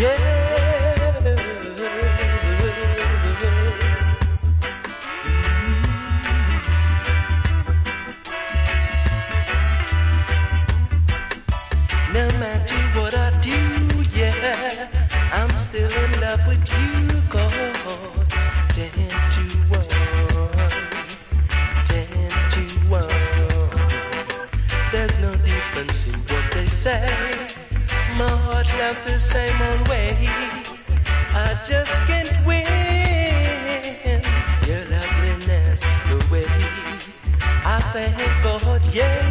No matter what I do, yeah, I'm still in love with you, 'cause 10 to 1, 10 to 1. There's no difference in what they say. My heart loves the same old way. I just can't win your loveliness away. I thank God, yeah.